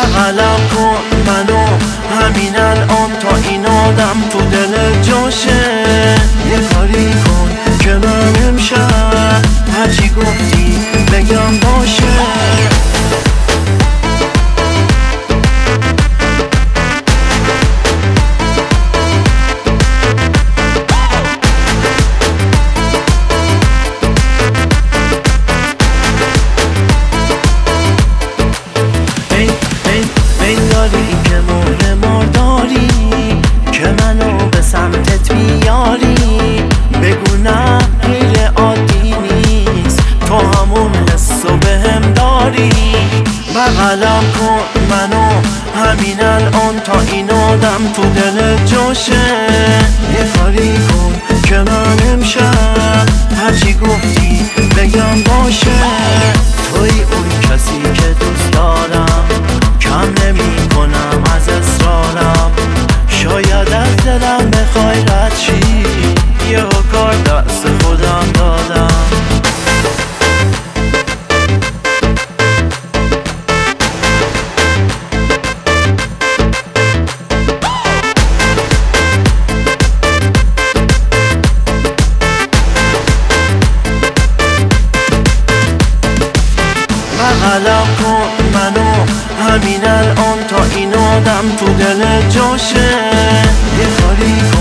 بغلم کن منو همین الان تا این آدم تو دل جاشه. یه کاری کن که من امشب هرچی گفتی بگم باشه. این که مهر داری که منو به سمتت میاری، بگو نه غیر عادی نیست تو همون حسو بهم داری. بغلم کن منو همین الان تا این آدم تو دل جاشه. یه کاری کن که من امشب هرچی گفتی بگم باشه. توی اون کسی که دوست دارم، کم نمی کنم از اصرارم. شاید از دلم بخوای رد چی، یه کار دست خودم دادم. بغلم کن منو همین الان تا این آدم تو دل جاشه. یه کاری